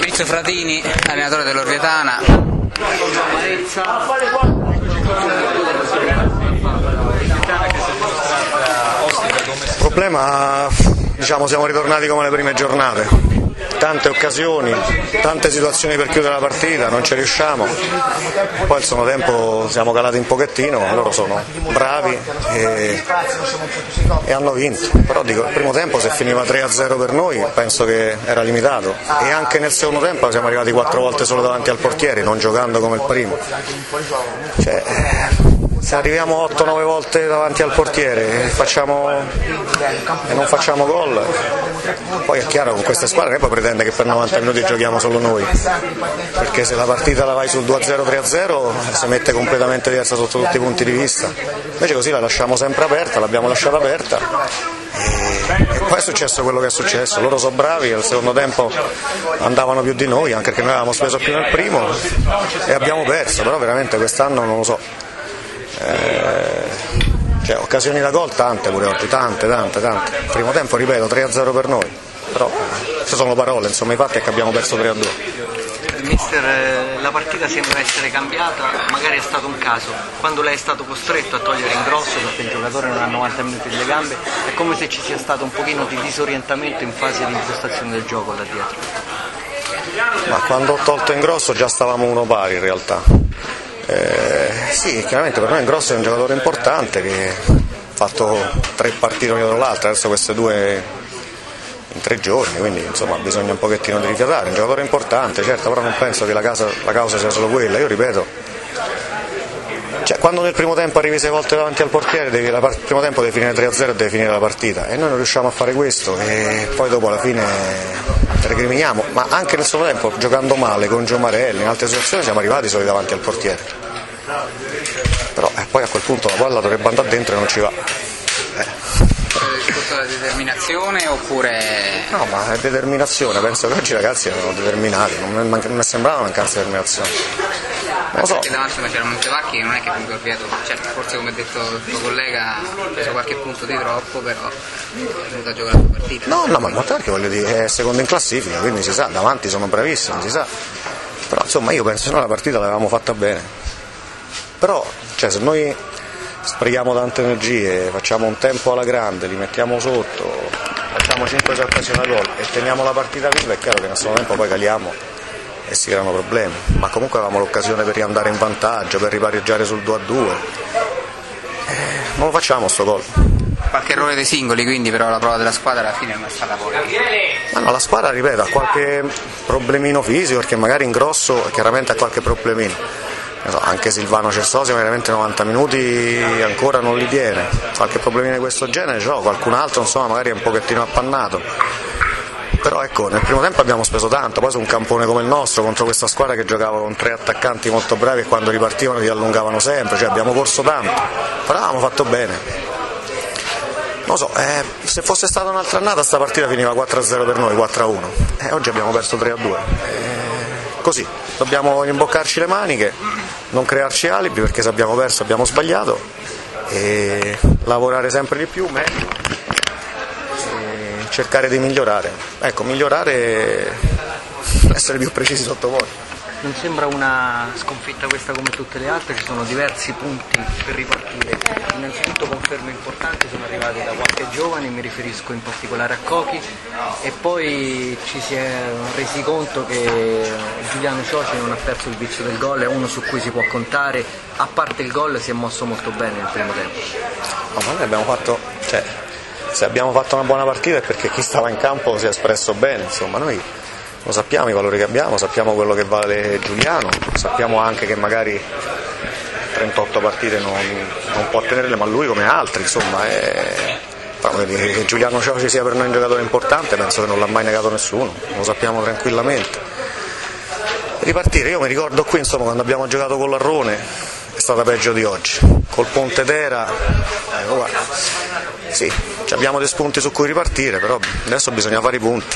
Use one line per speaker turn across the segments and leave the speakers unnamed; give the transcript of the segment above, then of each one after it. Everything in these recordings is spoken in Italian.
Fabrizio Fratini, allenatore dell'Orvietana.
Il problema, diciamo, siamo ritornati come le prime giornate. Tante occasioni, tante situazioni per chiudere la partita, non ci riusciamo. Poi al secondo tempo siamo calati un pochettino, loro sono bravi e hanno vinto. Però dico, il primo tempo se finiva 3-0 per noi penso che era limitato, e anche nel secondo tempo siamo arrivati 4 volte solo davanti al portiere, non giocando come il primo. Se arriviamo 8-9 volte davanti al portiere e non facciamo gol, poi è chiaro, con queste squadre poi pretende che per 90 minuti giochiamo solo noi, perché se la partita la vai sul 2-0, 3-0 si mette completamente diversa sotto tutti i punti di vista. Invece così la lasciamo sempre aperta, l'abbiamo lasciata aperta e poi è successo quello che è successo. Loro sono bravi, al secondo tempo andavano più di noi, anche perché noi avevamo speso più nel primo e abbiamo perso, però veramente quest'anno non lo so. Occasioni da gol tante pure oggi, tante. Primo tempo, ripeto, 3-0 per noi, però queste sono parole, insomma, i fatti è che abbiamo perso 3-2.
Mister, la partita sembra essere cambiata, magari è stato un caso. Quando lei è stato costretto a togliere Ingrosso perché il giocatore non ha 90 minuti delle gambe, è come se ci sia stato un pochino di disorientamento in fase di impostazione del gioco da dietro.
Ma quando ho tolto Ingrosso già stavamo uno pari in realtà. Sì, chiaramente per noi Ingrosso è un giocatore importante che ha fatto 3 partite dietro l'altra, adesso queste 2 in 3 giorni, quindi insomma bisogna un pochettino di rifiatare. È un giocatore importante, certo, però non penso che la causa sia solo quella. Io ripeto, quando nel primo tempo arrivi 6 volte davanti al portiere, il primo tempo devi finire 3-0 e devi finire la partita, e noi non riusciamo a fare questo e poi dopo alla fine recriminiamo. Ma anche nel secondo tempo, giocando male con Giomarelli, in altre situazioni siamo arrivati solo davanti al portiere, però poi a quel punto la palla dovrebbe andare dentro e non ci va.
Il discorso della determinazione oppure...
No, ma è determinazione, penso che oggi i ragazzi erano determinati, non mi sembrava mancanza di determinazione. Non lo so.
Perché davanti c'era Montevacchi che non è che comunque Orvieto, certo, forse come ha detto il tuo collega ha preso qualche punto di troppo, però è venuto a giocare la partita. No,
ma Montevacchi, voglio dire, è secondo in classifica, quindi si sa, davanti sono bravissimi, si sa. Però insomma io penso che noi la partita l'avevamo fatta bene. Però se noi sprechiamo tante energie, facciamo un tempo alla grande, li mettiamo sotto, facciamo 5 occasioni a gol e teniamo la partita viva, è chiaro che nel secondo tempo poi caliamo e si creano problemi, ma comunque avevamo l'occasione per riandare in vantaggio, per ripareggiare sul 2-2, non lo facciamo sto gol.
Qualche errore dei singoli, quindi, però la prova della squadra alla fine non è stata poi.
Ma no, la squadra, ripeto, ha qualche problemino fisico, perché magari Ingrosso chiaramente ha qualche problemino. Anche Silvano Cersosi veramente 90 minuti ancora non li tiene, qualche problemino di questo genere, qualcun altro insomma magari è un pochettino appannato. Però ecco, nel primo tempo abbiamo speso tanto, poi su un campone come il nostro, contro questa squadra che giocava con 3 attaccanti molto bravi e quando ripartivano li allungavano sempre, abbiamo corso tanto, però avevamo fatto bene. Non so, se fosse stata un'altra annata sta partita finiva 4-0 per noi, 4-1, oggi abbiamo perso 3-2. Così, dobbiamo rimboccarci le maniche, non crearci alibi, perché se abbiamo perso abbiamo sbagliato, e lavorare sempre di più, meglio, e cercare di migliorare. Ecco, migliorare, essere più precisi sotto voi.
Non sembra una sconfitta questa come tutte le altre, ci sono diversi punti per ripartire. Innanzitutto conferme importanti sono arrivate da qualche giovane, mi riferisco in particolare a Cochi, e poi ci si è resi conto che Giuliano Cioci non ha perso il vizio del gol, è uno su cui si può contare, a parte il gol si è mosso molto bene nel primo tempo.
No, ma noi abbiamo fatto, se abbiamo fatto una buona partita è perché chi stava in campo si è espresso bene, insomma noi lo sappiamo i valori che abbiamo, sappiamo quello che vale Giuliano, sappiamo anche che magari 38 partite non può tenerle, ma lui come altri, insomma, che Giuliano Cioci sia per noi un giocatore importante penso che non l'ha mai negato nessuno, lo sappiamo tranquillamente. Ripartire, io mi ricordo qui, insomma, quando abbiamo giocato con l'Arrone è stata peggio di oggi, col Pontedera, sì, abbiamo dei spunti su cui ripartire, però adesso bisogna fare i punti.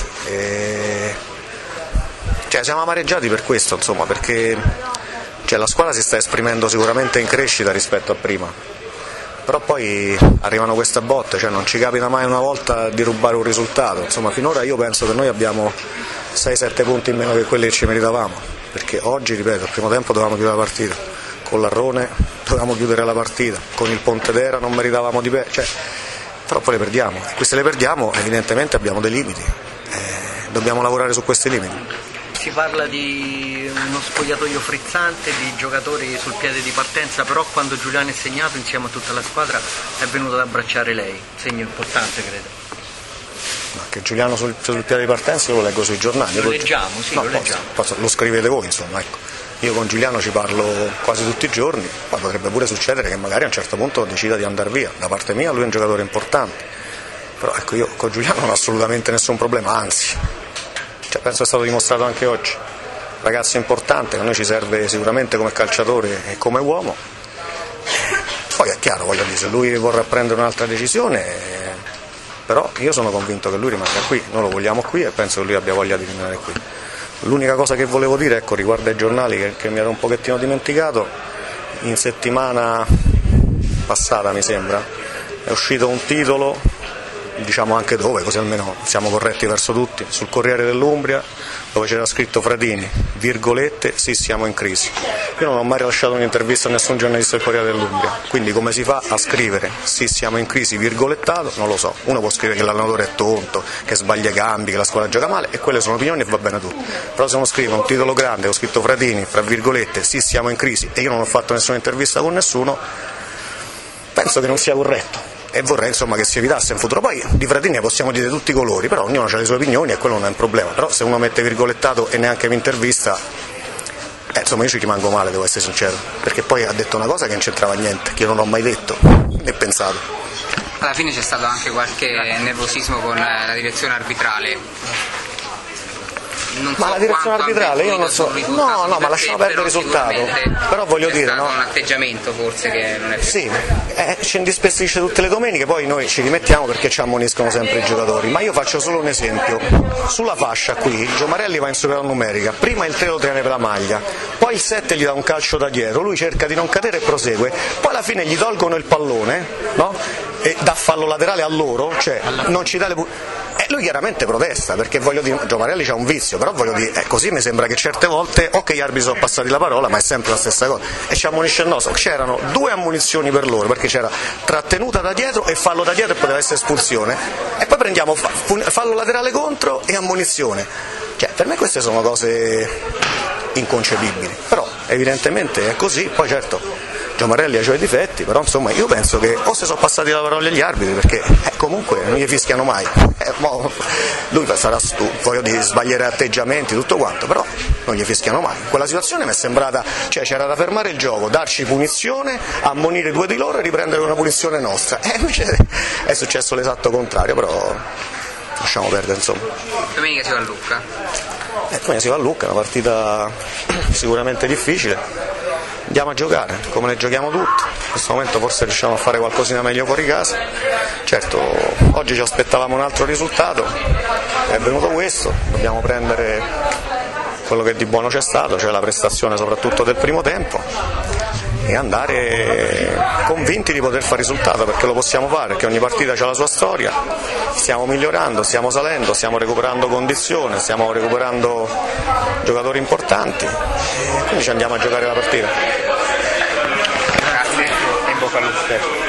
Siamo amareggiati per questo, insomma, perché la squadra si sta esprimendo sicuramente in crescita rispetto a prima, però poi arrivano queste botte, non ci capita mai una volta di rubare un risultato, insomma finora io penso che noi abbiamo 6-7 punti in meno che quelli che ci meritavamo, perché oggi, ripeto, il primo tempo dovevamo chiudere la partita, con l'Arrone dovevamo chiudere la partita, con il Pontedera non meritavamo di però poi le perdiamo, e se le perdiamo evidentemente abbiamo dei limiti, dobbiamo lavorare su questi limiti.
Si parla di uno spogliatoio frizzante, di giocatori sul piede di partenza, però quando Giuliano è segnato insieme a tutta la squadra è venuto ad abbracciare lei, segno importante credo.
No, che Giuliano sul piede di partenza io lo leggo sui giornali.
Lo leggiamo, sì,
no,
lo leggiamo.
Lo scrivete voi, insomma, ecco. Io con Giuliano ci parlo quasi tutti i giorni, poi potrebbe pure succedere che magari a un certo punto decida di andare via. Da parte mia lui è un giocatore importante, però ecco, io con Giuliano non ho assolutamente nessun problema, anzi. Penso è stato dimostrato anche oggi, ragazzo importante, che a noi ci serve sicuramente come calciatore e come uomo. Poi è chiaro, voglio dire, se lui vorrà prendere un'altra decisione, però io sono convinto che lui rimanga qui, noi lo vogliamo qui e penso che lui abbia voglia di rimanere qui. L'unica cosa che volevo dire, ecco, riguardo ai giornali che mi ero un pochettino dimenticato, in settimana passata mi sembra è uscito un titolo, diciamo anche dove, così almeno siamo corretti verso tutti, sul Corriere dell'Umbria, dove c'era scritto Fratini, virgolette, sì siamo in crisi. Io non ho mai rilasciato un'intervista a nessun giornalista del Corriere dell'Umbria, quindi come si fa a scrivere sì siamo in crisi virgolettato, non lo so. Uno può scrivere che l'allenatore è tonto, che sbaglia i cambi, che la squadra gioca male, e quelle sono opinioni e va bene tutto. Però se uno scrive un titolo grande, ho scritto Fratini, fra virgolette, sì siamo in crisi, e io non ho fatto nessuna intervista con nessuno, penso che non sia corretto. E vorrei insomma che si evitasse in futuro. Poi di Fratini possiamo dire tutti i colori, però ognuno ha le sue opinioni e quello non è un problema. Però se uno mette virgolettato e neanche mi intervista, insomma io ci rimango male, devo essere sincero, perché poi ha detto una cosa che non c'entrava niente, che io non ho mai detto né pensato.
Alla fine c'è stato anche qualche nervosismo con la direzione arbitrale. Non
ma
so
la direzione arbitrale io non so, no, ma lasciamo perdere il risultato, però voglio dire, no?
Un atteggiamento forse che non è
sì, ci indispensisce tutte le domeniche, poi noi ci rimettiamo perché ci ammoniscono sempre i giocatori, ma io faccio solo un esempio. Sulla fascia qui Giomarelli va in superiorità numerica, prima il 3 lo tiene per la maglia, poi il 7 gli dà un calcio da dietro, lui cerca di non cadere e prosegue, poi alla fine gli tolgono il pallone, no? E dà fallo laterale a loro, cioè non ci dà le lui chiaramente protesta, perché voglio dire, Giomarelli c'ha un vizio, però voglio dire, così mi sembra che certe volte, ok, gli arbitri sono passati la parola, ma è sempre la stessa cosa, e ci ammonisce il nostro. C'erano 2 ammonizioni per loro, perché c'era trattenuta da dietro e fallo da dietro e poteva essere espulsione, e poi prendiamo fallo laterale contro e ammonizione. Cioè, per me queste sono cose inconcepibili, però evidentemente è così. Poi certo Giomarelli ha i suoi difetti, però insomma io penso che o se sono passati la parola agli arbitri, perché comunque non gli fischiano mai, lui sarà voglio dire, sbaglierà atteggiamenti, tutto quanto, però non gli fischiano mai. Quella situazione mi è sembrata, cioè c'era da fermare il gioco, darci punizione, ammonire 2 di loro e riprendere una punizione nostra, e invece è successo l'esatto contrario, però lasciamo perdere, insomma.
Domenica si va a Lucca.
Domenica si va a Lucca, una partita sicuramente difficile. Andiamo a giocare come le giochiamo tutti, in questo momento forse riusciamo a fare qualcosina meglio fuori casa. Certo, oggi ci aspettavamo un altro risultato, è venuto questo, dobbiamo prendere quello che di buono c'è stato, cioè la prestazione soprattutto del primo tempo, e andare convinti di poter fare risultato, perché lo possiamo fare, perché ogni partita ha la sua storia, stiamo migliorando, stiamo salendo, stiamo recuperando condizione, stiamo recuperando giocatori importanti, e quindi ci andiamo a giocare la partita.
Grazie e in bocca al lupo.